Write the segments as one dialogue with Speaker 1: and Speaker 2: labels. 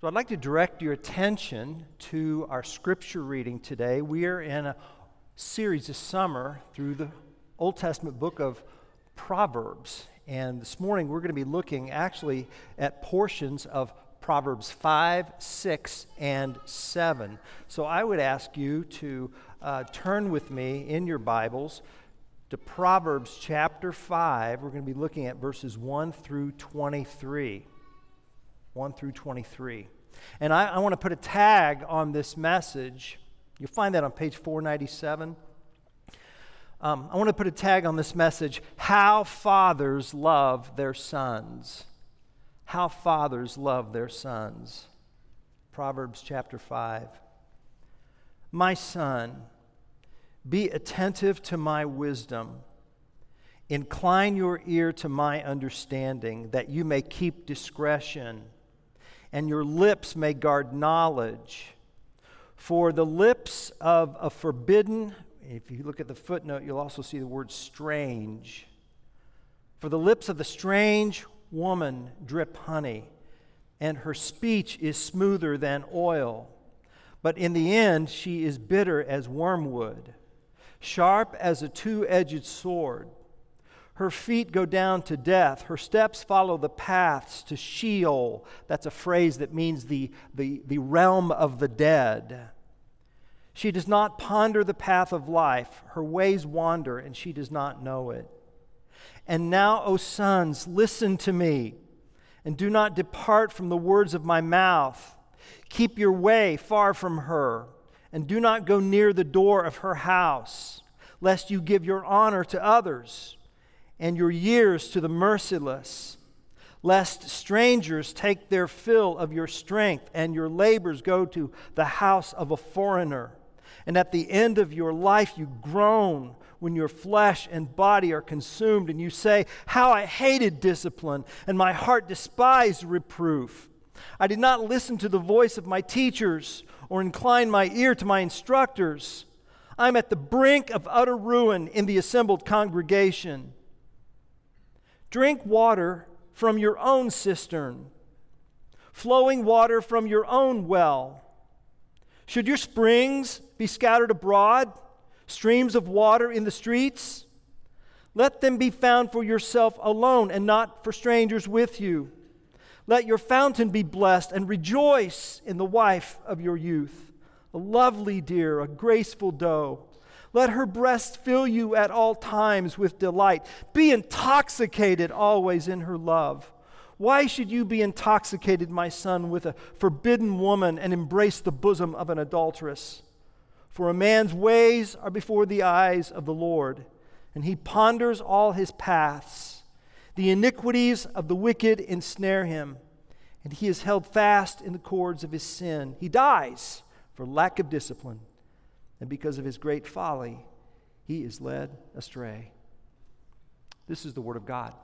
Speaker 1: So I'd like to direct your attention to our scripture reading today. We are in a series this summer through the Old Testament book of Proverbs. And this morning we're going to be looking actually at portions of Proverbs 5, 6, and 7. So I would ask you to turn with me in your Bibles to Proverbs chapter 5. We're going to be looking at verses 1 through 23. 1 through 23. And I want to put a tag on this message. You'll find that on page 497. I want to put a tag on this message, How Fathers Love Their Sons. How Fathers Love Their Sons. Proverbs chapter 5. My son, be attentive to my wisdom. Incline your ear to my understanding, that you may keep discretion, and your lips may guard knowledge. For the lips of a forbidden, if you look at the footnote, you'll also see the word strange. For the lips of the strange woman drip honey, and her speech is smoother than oil. But in the end she is bitter as wormwood, sharp as a two-edged sword. Her feet go down to death. Her steps follow the paths to Sheol. That's a phrase that means the realm of the dead. She does not ponder the path of life. Her ways wander, and she does not know it. And now, O sons, listen to me, and do not depart from the words of my mouth. Keep your way far from her, and do not go near the door of her house, lest you give your honor to others, and your years to the merciless, lest strangers take their fill of your strength, and your labors go to the house of a foreigner. And at the end of your life you groan when your flesh and body are consumed, and you say, How I hated discipline, and my heart despised reproof. I did not listen to the voice of my teachers, or incline my ear to my instructors. I am at the brink of utter ruin in the assembled congregation. Drink water from your own cistern, flowing water from your own well. Should your springs be scattered abroad, streams of water in the streets? Let them be found for yourself alone, and not for strangers with you. Let your fountain be blessed, and rejoice in the wife of your youth, a lovely deer, a graceful doe. Let her breast fill you at all times with delight. Be intoxicated always in her love. Why should you be intoxicated, my son, with a forbidden woman, and embrace the bosom of an adulteress? For a man's ways are before the eyes of the Lord, and he ponders all his paths. The iniquities of the wicked ensnare him, and he is held fast in the cords of his sin. He dies for lack of discipline, and because of his great folly, he is led astray. This is the word of God.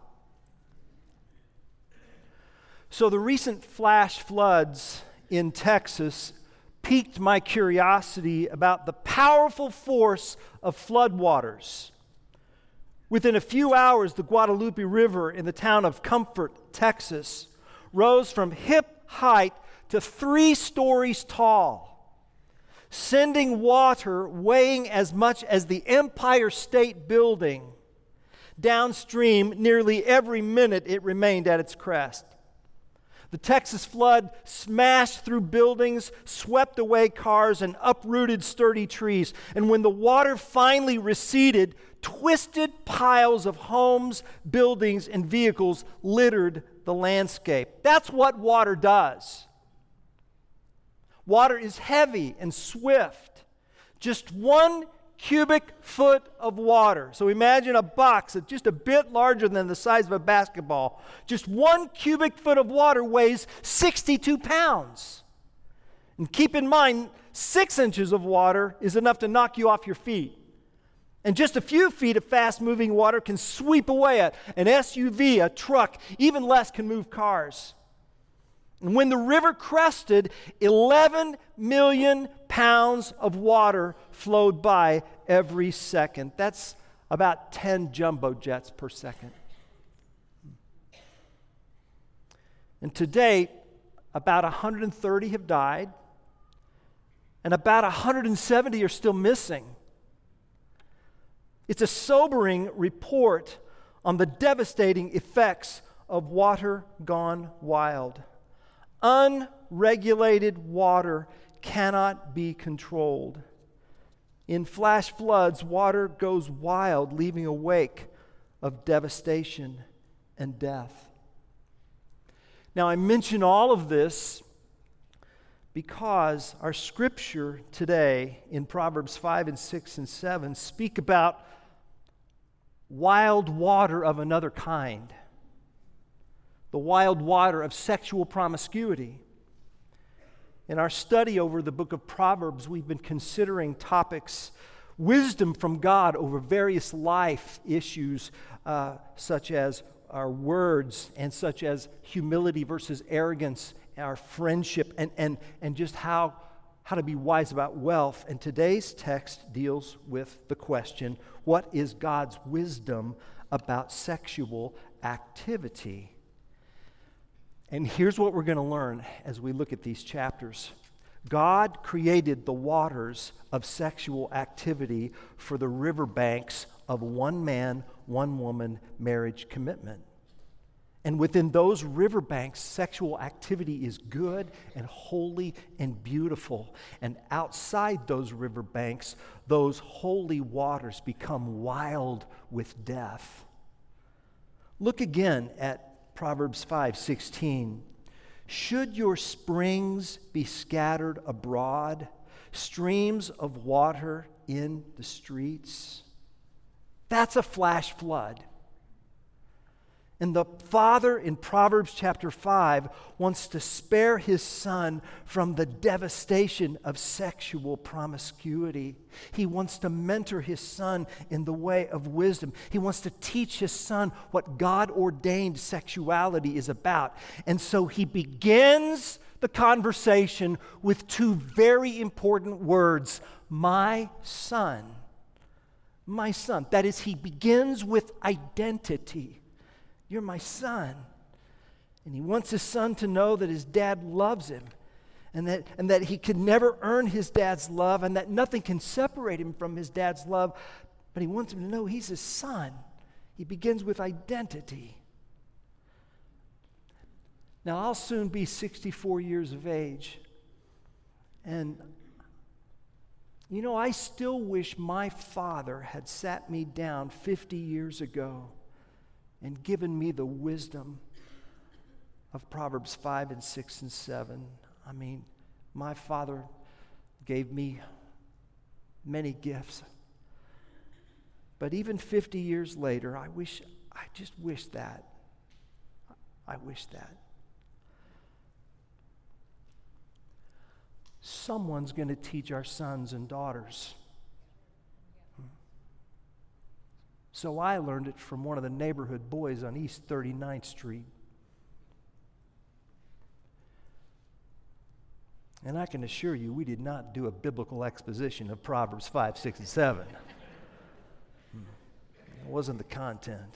Speaker 1: So the recent flash floods in Texas piqued my curiosity about the powerful force of floodwaters. Within a few hours, the Guadalupe River in the town of Comfort, Texas, rose from hip height to 3 stories tall, sending water weighing as much as the Empire State Building downstream nearly every minute it remained at its crest. The Texas flood smashed through buildings, swept away cars, and uprooted sturdy trees. And when the water finally receded, twisted piles of homes, buildings, and vehicles littered the landscape. That's what water does. Water is heavy and swift. Just 1 cubic foot of water. So imagine a box that's just a bit larger than the size of a basketball. Just 1 cubic foot of water weighs 62 pounds. And keep in mind, 6 inches of water is enough to knock you off your feet. And just a few feet of fast-moving water can sweep away an SUV, a truck, even less can move cars. And when the river crested, 11 million pounds of water flowed by every second. That's about 10 jumbo jets per second. And to date, about 130 have died, and about 170 are still missing. It's a sobering report on the devastating effects of water gone wild. Unregulated water cannot be controlled. In flash floods, water goes wild, leaving a wake of devastation and death. Now, I mention all of this because our scripture today in Proverbs 5 and 6 and 7 speak about wild water of another kind. The wild water of sexual promiscuity. In our study over the book of Proverbs, we've been considering topics, wisdom from God over various life issues, such as our words and such as humility versus arrogance, our friendship, and just how to be wise about wealth. And today's text deals with the question, what is God's wisdom about sexual activity? And here's what we're going to learn as we look at these chapters. God created the waters of sexual activity for the riverbanks of one man, one woman marriage commitment. And within those riverbanks, sexual activity is good and holy and beautiful. And outside those riverbanks, those holy waters become wild with death. Look again at Proverbs 5:16. Should your springs be scattered abroad, streams of water in the streets? That's a flash flood. And the Father in Proverbs chapter 5 wants to spare his son from the devastation of sexual promiscuity. He wants to mentor his son in the way of wisdom. He wants to teach his son what God-ordained sexuality is about. And so he begins the conversation with two very important words, my son. My son. That is, he begins with identity. You're my son. And he wants his son to know that his dad loves him and that he can never earn his dad's love and that nothing can separate him from his dad's love. But he wants him to know he's his son. He begins with identity. Now, I'll soon be 64 years of age. And, you know, I still wish my father had sat me down 50 years ago and given me the wisdom of Proverbs 5 and 6 and 7. I mean, my father gave me many gifts. But even 50 years later, I just wish that. I wish that. Someone's going to teach our sons and daughters. So I learned it from one of the neighborhood boys on East 39th Street. And I can assure you, we did not do a biblical exposition of Proverbs 5, 6, and 7. It wasn't the content.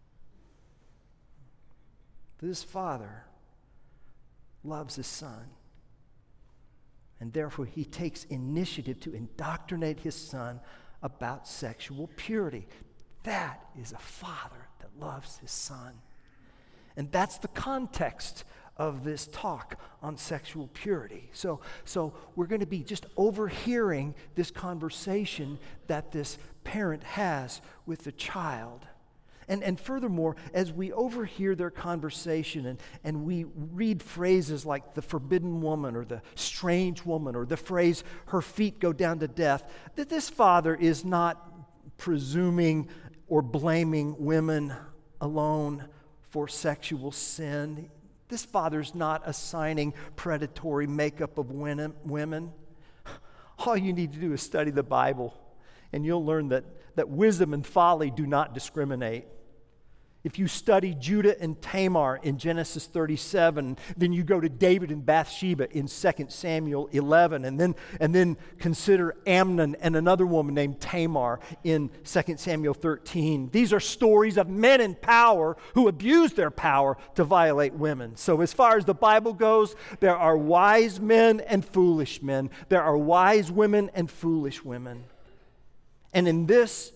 Speaker 1: This father loves his son. And therefore, he takes initiative to indoctrinate his son about sexual purity. That is a father that loves his son. And that's the context of this talk on sexual purity. So we're going to be just overhearing this conversation that this parent has with the child. And furthermore, as we overhear their conversation and we read phrases like the forbidden woman or the strange woman or the phrase, her feet go down to death, that this father is not presuming or blaming women alone for sexual sin. This father's not assigning predatory makeup of women. All you need to do is study the Bible, and you'll learn that wisdom and folly do not discriminate. If you study Judah and Tamar in Genesis 37, then you go to David and Bathsheba in 2 Samuel 11, and then consider Amnon and another woman named Tamar in 2 Samuel 13. These are stories of men in power who abuse their power to violate women. So as far as the Bible goes, there are wise men and foolish men. There are wise women and foolish women. And in this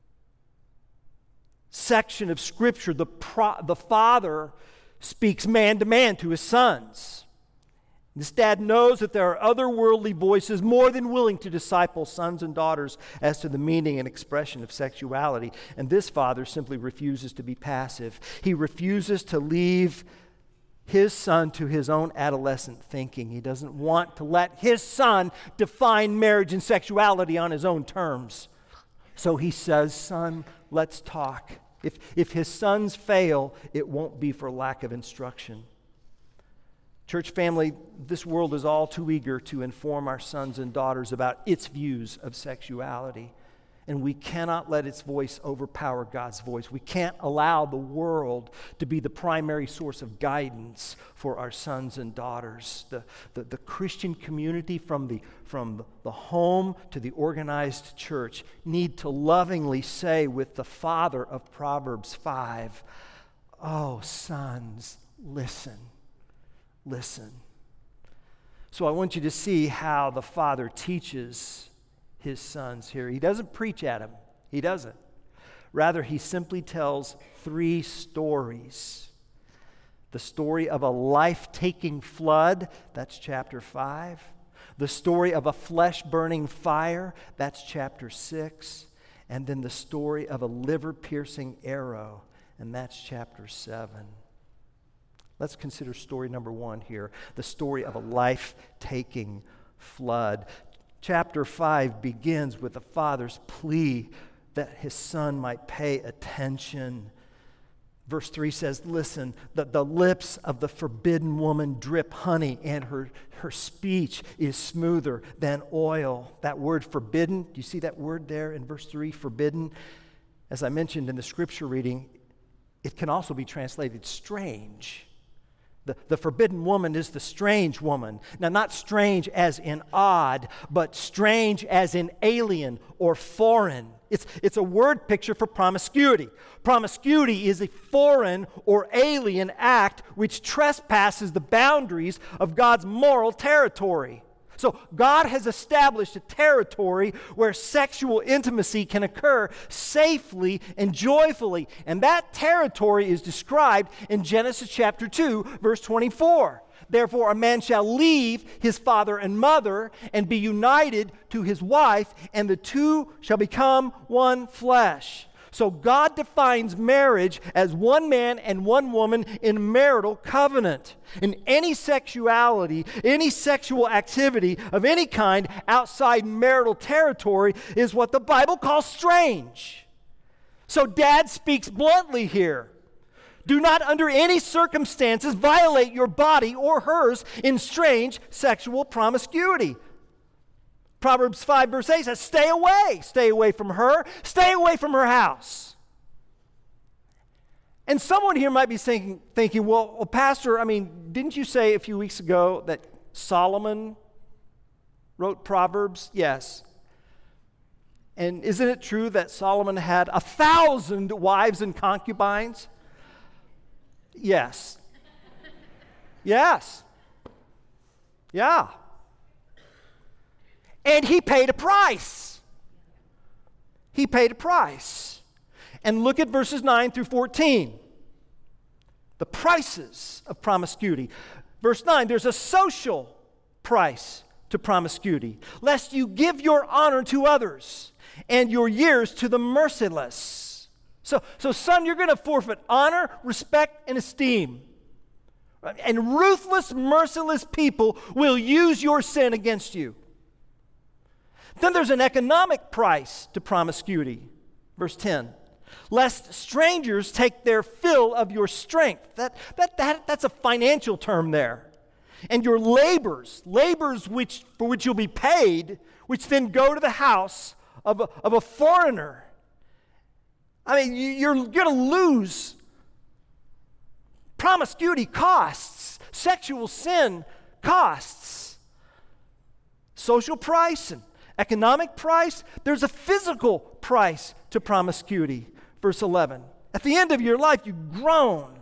Speaker 1: section of Scripture, the father speaks man to man to his sons. This dad knows that there are other worldly voices more than willing to disciple sons and daughters as to the meaning and expression of sexuality. And this father simply refuses to be passive. He refuses to leave his son to his own adolescent thinking. He doesn't want to let his son define marriage and sexuality on his own terms. So he says, "Son, let's talk." If his sons fail, it won't be for lack of instruction. Church family, this world is all too eager to inform our sons and daughters about its views of sexuality. And we cannot let its voice overpower God's voice. We can't allow the world to be the primary source of guidance for our sons and daughters. The Christian community, from the home to the organized church, need to lovingly say with the father of Proverbs 5, "Oh, sons, listen, listen." So I want you to see how the father teaches his sons here. He doesn't preach at them. He doesn't. Rather, he simply tells 3 stories. The story of a life-taking flood, that's chapter 5. The story of a flesh-burning fire, that's chapter 6. And then the story of a liver-piercing arrow, and that's chapter 7. Let's consider story number 1 here, the story of a life-taking flood. Chapter 5 begins with the father's plea that his son might pay attention. Verse 3 says, "Listen, the lips of the forbidden woman drip honey, and her speech is smoother than oil." That word forbidden, do you see that word there in verse 3, forbidden? As I mentioned in the scripture reading, it can also be translated strange. The forbidden woman is the strange woman. Now, not strange as in odd, but strange as in alien or foreign. It's a word picture for promiscuity. Promiscuity is a foreign or alien act which trespasses the boundaries of God's moral territory. So God has established a territory where sexual intimacy can occur safely and joyfully. And that territory is described in Genesis chapter 2, verse 24. "Therefore a man shall leave his father and mother and be united to his wife, and the two shall become one flesh." So God defines marriage as one man and one woman in marital covenant. And any sexuality, any sexual activity of any kind outside marital territory is what the Bible calls strange. So Dad speaks bluntly here. Do not under any circumstances violate your body or hers in strange sexual promiscuity. Proverbs 5 verse 8 says, stay away from her, stay away from her house. And someone here might be thinking, well, Pastor, didn't you say a few weeks ago that Solomon wrote Proverbs? Yes. And isn't it true that Solomon had 1,000 wives and concubines? Yes. Yes. Yeah. And he paid a price. He paid a price. And look at verses 9 through 14. The prices of promiscuity. Verse 9, there's a social price to promiscuity. Lest you give your honor to others and your years to the merciless. So son, you're going to forfeit honor, respect, and esteem. And ruthless, merciless people will use your sin against you. Then there's an economic price to promiscuity. Verse 10. Lest strangers take their fill of your strength. That's a financial term there. And your labors for which you'll be paid, which then go to the house of a foreigner. You're going to lose Promiscuity costs. Sexual sin costs. Social price and economic price. There's a physical price to promiscuity. Verse 11. At the end of your life, you groan.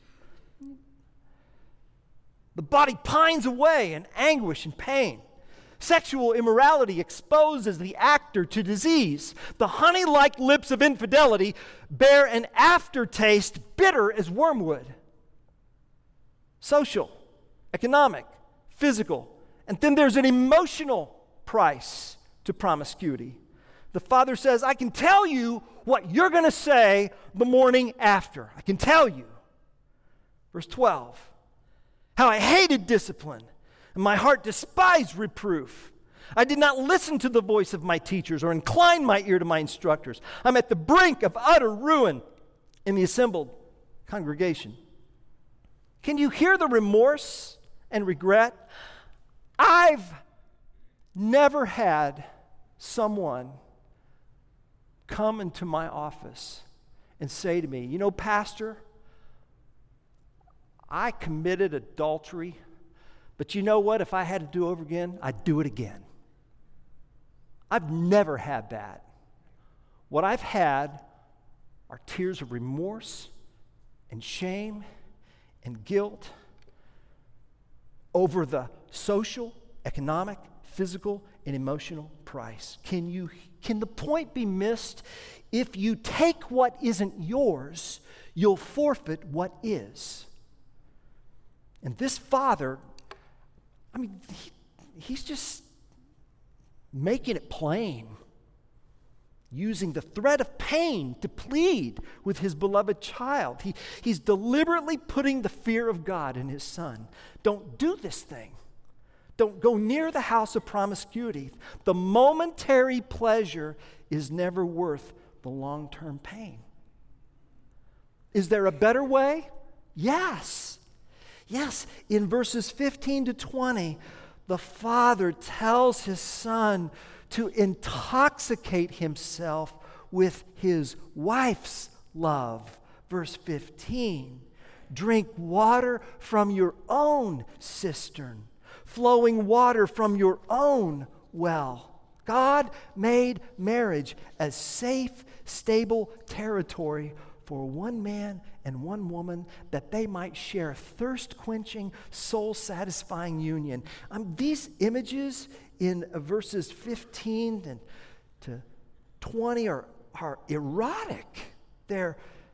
Speaker 1: The body pines away in anguish and pain. Sexual immorality exposes the actor to disease. The honey-like lips of infidelity bear an aftertaste bitter as wormwood. Social, economic, physical, and then there's an emotional price to promiscuity. The father says, I can tell you what you're going to say the morning after. I can tell you. Verse 12, how I hated discipline, and my heart despised reproof. I did not listen to the voice of my teachers or incline my ear to my instructors. I'm at the brink of utter ruin in the assembled congregation. Can you hear the remorse and regret? I've never had someone come into my office and say to me, you know, Pastor, I committed adultery, but you know what? If I had to do it over again, I'd do it again. I've never had that. What I've had are tears of remorse and shame and guilt over the social, economic, physical, and emotional price. Can the point be missed? If you take what isn't yours, you'll forfeit what is. And this father, he's just making it plain, using the threat of pain to plead with his beloved child. He's deliberately putting the fear of God in his son. Don't do this thing. Don't go near the house of promiscuity. The momentary pleasure is never worth the long-term pain. Is there a better way? Yes. Yes, in verses 15 to 20, the father tells his son to intoxicate himself with his wife's love. Verse 15, drink water from your own cistern, flowing water from your own well. God made marriage a safe, stable territory for one man and one woman, that they might share thirst-quenching, soul-satisfying union. These images in verses 15 to 20 are erotic. They're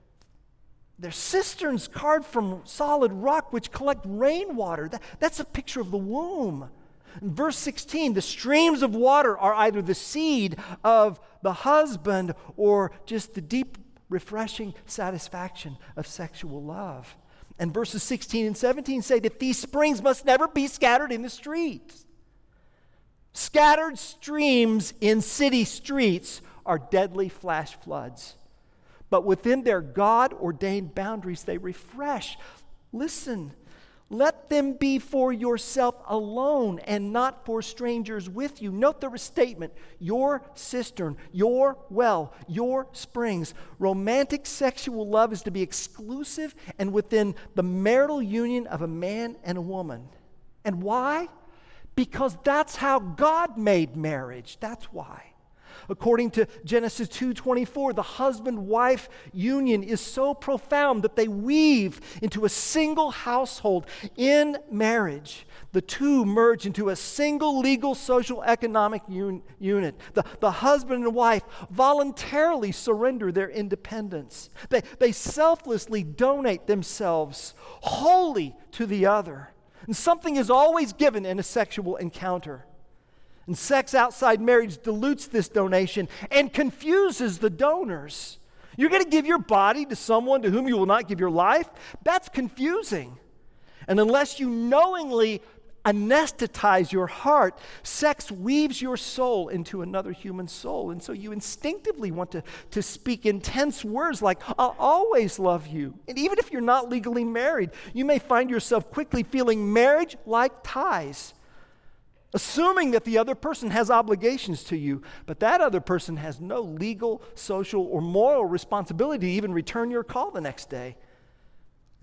Speaker 1: cisterns carved from solid rock which collect rainwater. That's a picture of the womb. In verse 16, the streams of water are either the seed of the husband or just the deep, refreshing satisfaction of sexual love. And verses 16 and 17 say that these springs must never be scattered in the streets. Scattered streams in city streets are deadly flash floods. But within their God-ordained boundaries, they refresh. Listen, let them be for yourself alone and not for strangers with you. Note the restatement, your cistern, your well, your springs. Romantic sexual love is to be exclusive and within the marital union of a man and a woman. And why? Because that's how God made marriage. That's why. According to Genesis 2:24, the husband-wife union is so profound that they weave into a single household in marriage. The two merge into a single legal, social, economic unit. The husband and wife voluntarily surrender their independence. They selflessly donate themselves wholly to the other. And something is always given in a sexual encounter. And sex outside marriage dilutes this donation and confuses the donors. You're going to give your body to someone to whom you will not give your life? That's confusing. And unless you knowingly anesthetize your heart, sex weaves your soul into another human soul. And so you instinctively want to speak intense words like, I'll always love you. And even if you're not legally married, you may find yourself quickly feeling marriage-like ties, assuming that the other person has obligations to you, but that other person has no legal, social, or moral responsibility to even return your call the next day.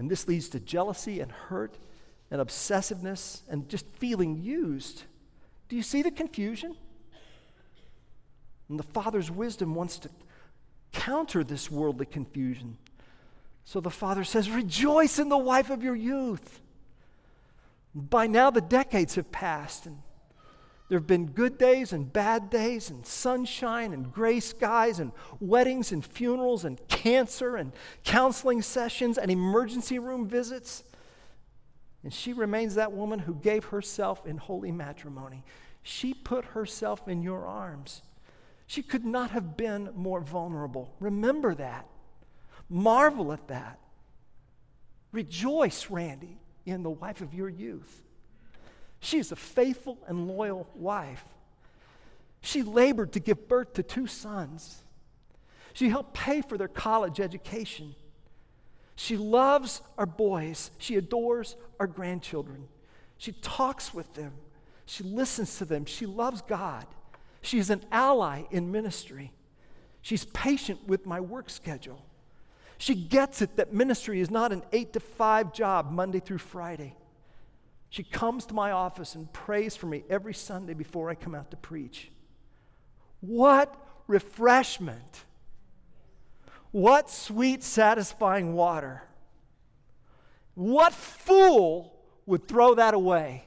Speaker 1: And this leads to jealousy and hurt and obsessiveness and just feeling used. Do you see the confusion? And the Father's wisdom wants to counter this worldly confusion. So the Father says, rejoice in the wife of your youth. By now the decades have passed, and there have been good days and bad days and sunshine and gray skies and weddings and funerals and cancer and counseling sessions and emergency room visits. And she remains that woman who gave herself in holy matrimony. She put herself in your arms. She could not have been more vulnerable. Remember that. Marvel at that. Rejoice, Randy, in the wife of your youth. She is a faithful and loyal wife. She labored to give birth to 2 sons. She helped pay for their college education. She loves our boys. She adores our grandchildren. She talks with them. She listens to them. She loves God. She's an ally in ministry. She's patient with my work schedule. She gets it that ministry is not an 8-to-5 job Monday through Friday. She comes to my office and prays for me every Sunday before I come out to preach. What refreshment! What sweet, satisfying water! What fool would throw that away?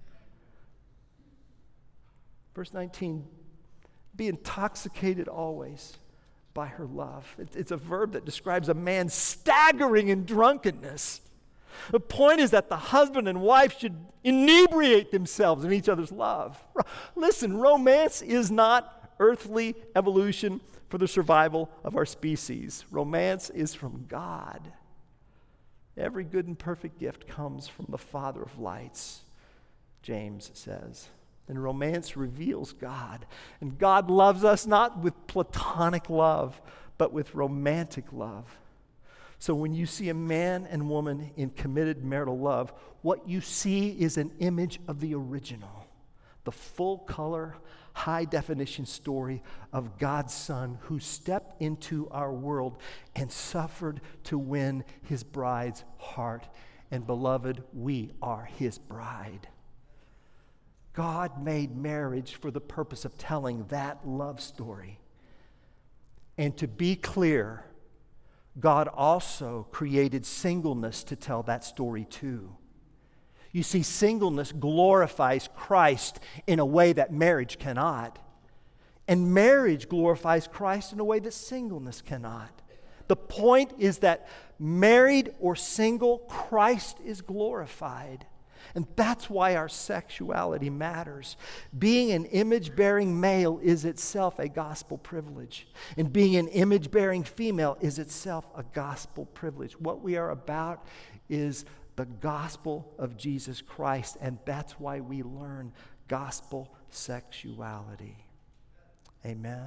Speaker 1: Verse 19, be intoxicated always by her love. It's a verb that describes a man staggering in drunkenness. The point is that the husband and wife should inebriate themselves in each other's love. Listen, romance is not earthly evolution for the survival of our species. Romance is from God. Every good and perfect gift comes from the Father of lights, James says. And romance reveals God. And God loves us not with platonic love, but with romantic love. So when you see a man and woman in committed marital love, what you see is an image of the original, the full-color, high-definition story of God's Son who stepped into our world and suffered to win his bride's heart. And beloved, we are his bride. God made marriage for the purpose of telling that love story. And to be clear, God also created singleness to tell that story too. You see, singleness glorifies Christ in a way that marriage cannot. And marriage glorifies Christ in a way that singleness cannot. The point is that married or single, Christ is glorified. And that's why our sexuality matters. Being an image-bearing male is itself a gospel privilege. And being an image-bearing female is itself a gospel privilege. What we are about is the gospel of Jesus Christ, and that's why we learn gospel sexuality. Amen?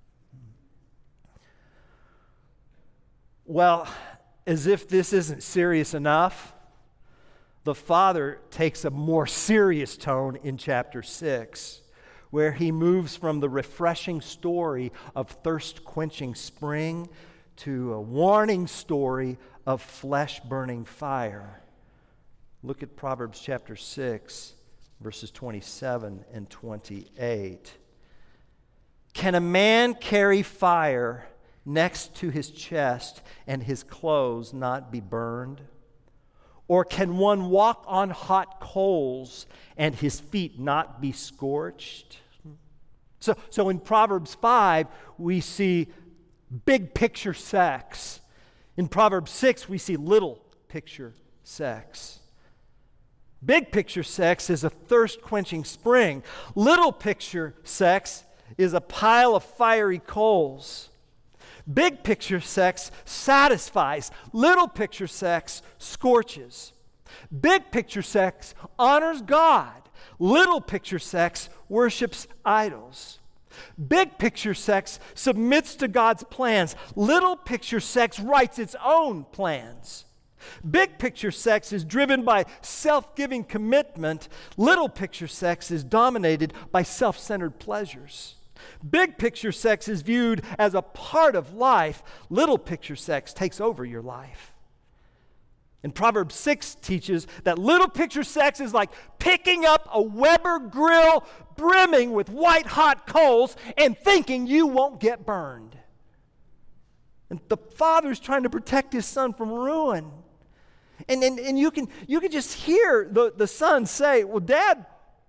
Speaker 1: Well, as if this isn't serious enough, the Father takes a more serious tone in chapter 6, where he moves from the refreshing story of thirst-quenching spring to a warning story of flesh-burning fire. Look at Proverbs chapter 6, verses 27 and 28. Can a man carry fire next to his chest and his clothes not be burned? Or can one walk on hot coals and his feet not be scorched? So in Proverbs 5, we see big picture sex. In Proverbs 6, we see little picture sex. Big picture sex is a thirst-quenching spring. Little picture sex is a pile of fiery coals. Big picture sex satisfies. Little picture sex scorches. Big picture sex honors God. Little picture sex worships idols. Big picture sex submits to God's plans. Little picture sex writes its own plans. Big picture sex is driven by self-giving commitment. Little picture sex is dominated by self-centered pleasures. Big picture sex is viewed as a part of life. Little picture sex takes over your life. And Proverbs 6 teaches that little picture sex is like picking up a Weber grill brimming with white-hot coals and thinking you won't get burned. And the father's trying to protect his son from ruin. And you can just hear the son say, well, Dad,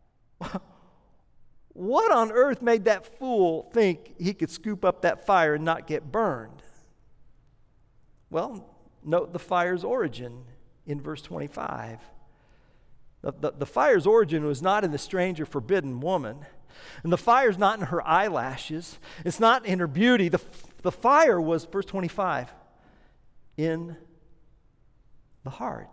Speaker 1: what on earth made that fool think he could scoop up that fire and not get burned? Well, note the fire's origin in verse 25. The fire's origin was not in the strange or forbidden woman. And the fire's not in her eyelashes. It's not in her beauty. The fire was, verse 25, in the heart.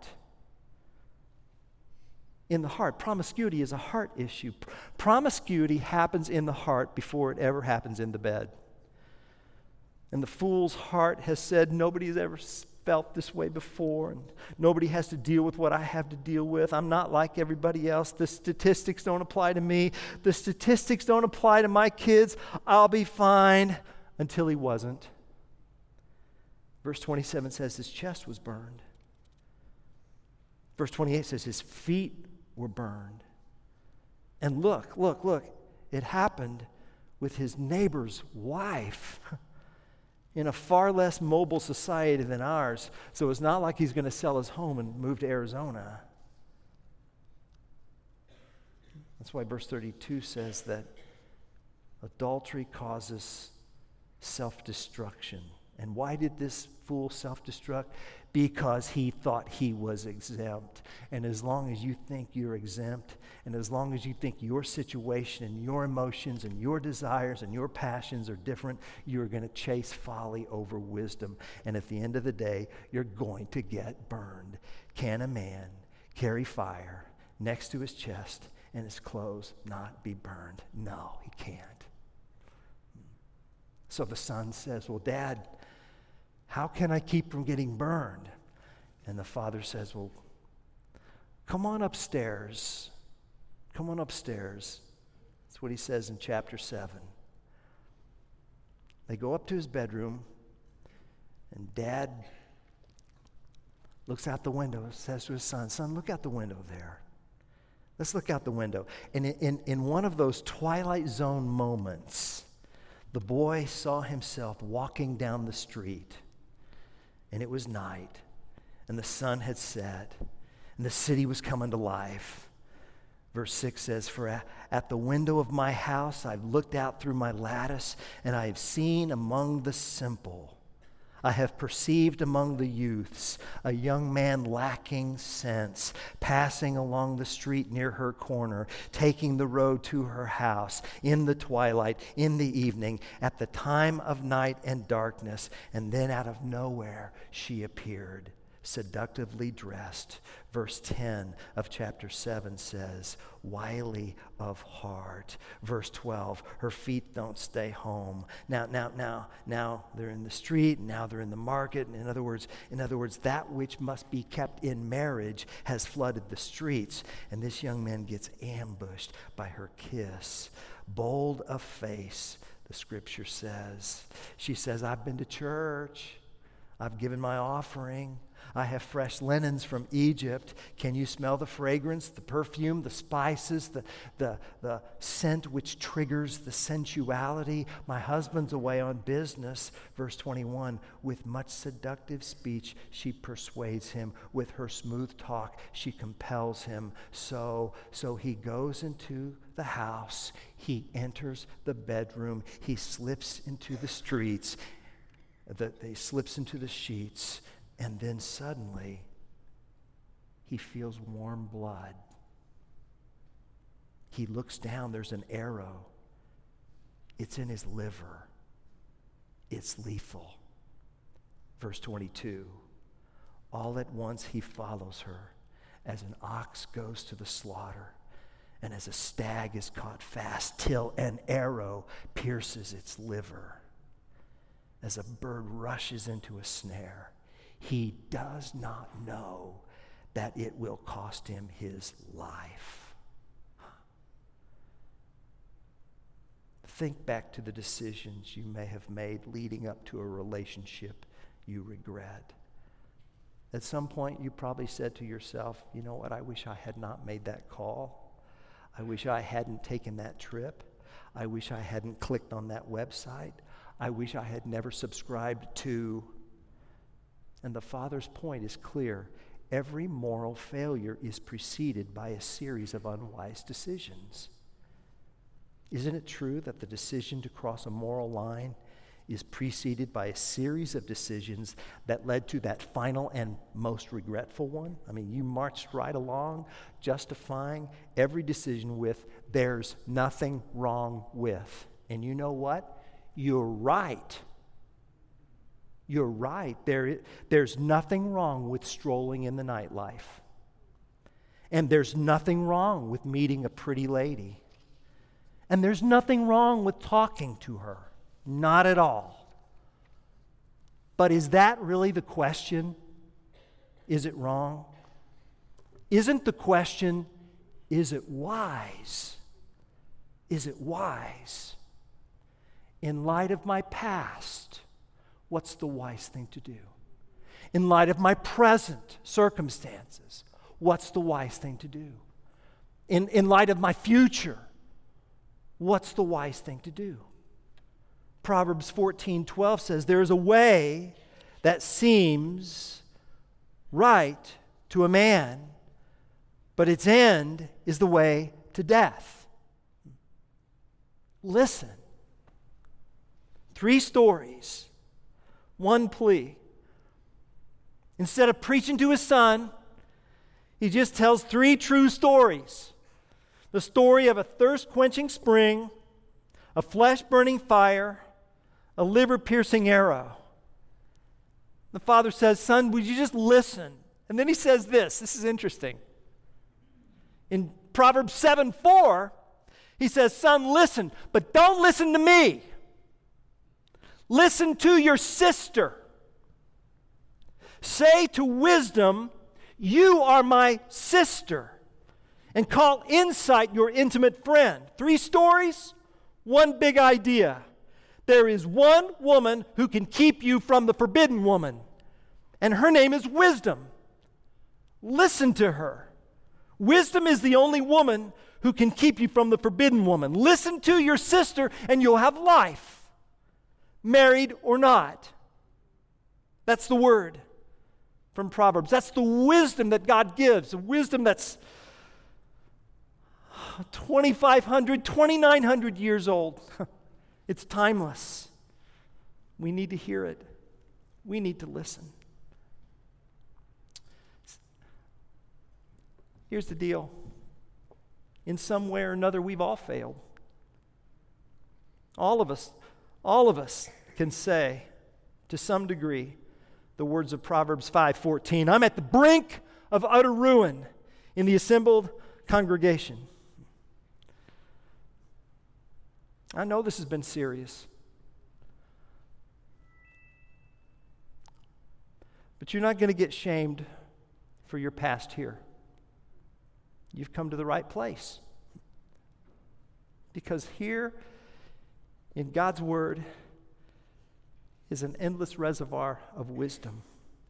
Speaker 1: In the heart. Promiscuity is a heart issue. Promiscuity happens in the heart before it ever happens in the bed. And the fool's heart has said, nobody's ever felt this way before, and nobody has to deal with what I have to deal with. I'm not like everybody else. The statistics don't apply to me. The statistics don't apply to my kids. I'll be fine. Until he wasn't. Verse 27 says his chest was burned. Verse 28 says his feet were burned. And look, it happened with his neighbor's wife in a far less mobile society than ours. So it's not like he's going to sell his home and move to Arizona. That's why verse 32 says that adultery causes self-destruction. And why did this fool self-destruct? Because he thought he was exempt. And as long as you think you're exempt, and as long as you think your situation and your emotions and your desires and your passions are different, you're going to chase folly over wisdom. And at the end of the day, you're going to get burned. Can a man carry fire next to his chest and his clothes not be burned? No, he can't. So the son says, well, Dad, how can I keep from getting burned? And the father says, well, come on upstairs. Come on upstairs. That's what he says in chapter 7. They go up to his bedroom, and Dad looks out the window and says to his son, look out the window there. Let's look out the window. And in one of those Twilight Zone moments, the boy saw himself walking down the street, and it was night, and the sun had set, and the city was coming to life. Verse 6 says, for at the window of my house I've looked out through my lattice, and I have seen among the simple, I have perceived among the youths a young man lacking sense, passing along the street near her corner, taking the road to her house in the twilight, in the evening, at the time of night and darkness. And then out of nowhere she appeared, seductively dressed. Verse 10 of chapter 7 says, wily of heart. Verse 12, her feet don't stay home. Now they're in the street, and now they're in the market. And in other words, that which must be kept in marriage has flooded the streets. And this young man gets ambushed by her kiss. Bold of face, the scripture says. She says, I've been to church. I've given my offering. I have fresh linens from Egypt. Can you smell the fragrance, the perfume, the spices, the scent which triggers the sensuality? My husband's away on business. Verse 21, with much seductive speech, she persuades him. With her smooth talk, she compels him. So he goes into the house. He enters the bedroom. He slips into the streets. He slips into the sheets. And then suddenly, he feels warm blood. He looks down, there's an arrow. It's in his liver. It's lethal. Verse 22, all at once he follows her, as an ox goes to the slaughter, and as a stag is caught fast, till an arrow pierces its liver. As a bird rushes into a snare, he does not know that it will cost him his life. Think back to the decisions you may have made leading up to a relationship you regret. At some point, you probably said to yourself, you know what, I wish I had not made that call. I wish I hadn't taken that trip. I wish I hadn't clicked on that website. I wish I had never subscribed to. And the Father's point is clear. Every moral failure is preceded by a series of unwise decisions. Isn't it true that the decision to cross a moral line is preceded by a series of decisions that led to that final and most regretful one? I mean, you marched right along, justifying every decision with, there's nothing wrong with. And you know what? You're right. You're right. There's nothing wrong with strolling in the nightlife. And there's nothing wrong with meeting a pretty lady. And there's nothing wrong with talking to her. Not at all. But is that really the question? Is it wrong? Isn't the question, is it wise? Is it wise? In light of my past, what's the wise thing to do? In light of my present circumstances, what's the wise thing to do? In light of my future, what's the wise thing to do? Proverbs 14:12 says, there is a way that seems right to a man, but its end is the way to death. Listen. 3 stories, 1 plea. Instead of preaching to his son, he just tells 3 true stories. The story of a thirst-quenching spring, a flesh-burning fire, a liver-piercing arrow. The father says, son, would you just listen? And then he says this. This is interesting. In Proverbs 7:4, he says, son, listen, but don't listen to me. Listen to your sister. Say to wisdom, you are my sister. And call insight your intimate friend. 3 stories, 1 big idea. There is one woman who can keep you from the forbidden woman, and her name is wisdom. Listen to her. Wisdom is the only woman who can keep you from the forbidden woman. Listen to your sister, and you'll have life, married or not. That's the word from Proverbs. That's the wisdom that God gives, a wisdom that's 2,500, 2,900 years old. It's timeless. We need to hear it. We need to listen. Here's the deal. In some way or another, we've all failed. All of us can say, to some degree, the words of Proverbs 5:14. I'm at the brink of utter ruin in the assembled congregation. I know this has been serious. But you're not going to get shamed for your past here. You've come to the right place. Because here in God's Word is an endless reservoir of wisdom.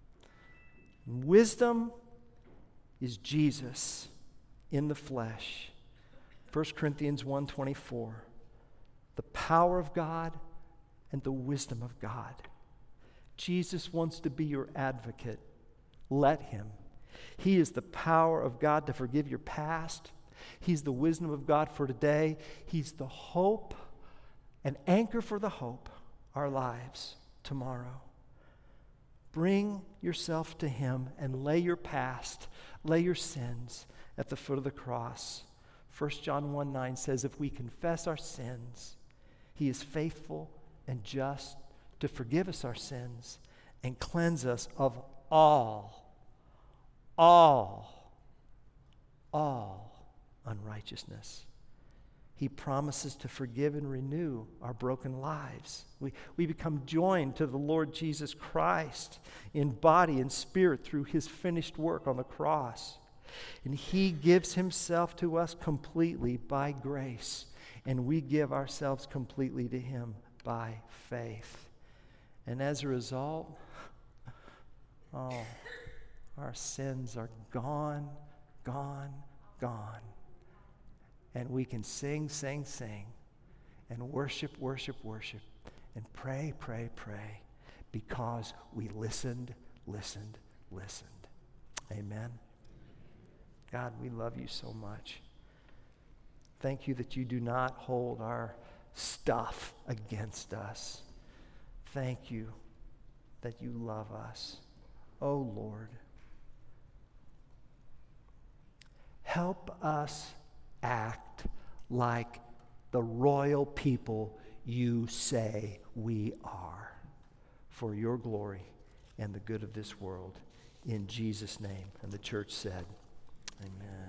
Speaker 1: Wisdom is Jesus in the flesh. 1 Corinthians 1:24. The power of God and the wisdom of God. Jesus wants to be your advocate. Let him. He is the power of God to forgive your past. He's the wisdom of God for today. He's the hope, an anchor for the hope, our lives tomorrow. Bring yourself to him and lay your past, lay your sins at the foot of the cross. 1 John 1:9 says, if we confess our sins, he is faithful and just to forgive us our sins and cleanse us of all unrighteousness. He promises to forgive and renew our broken lives. We become joined to the Lord Jesus Christ in body and spirit through his finished work on the cross. And he gives himself to us completely by grace. And we give ourselves completely to him by faith. And as a result, Our sins are gone, gone, gone. And we can sing, sing, sing, and worship, worship, worship, and pray, pray, pray, because we listened, listened, listened. Amen. God, we love you so much. Thank you that you do not hold our stuff against us. Thank you that you love us. Oh, Lord, help us act like the royal people you say we are, for your glory and the good of this world. In Jesus' name. And the church said, amen.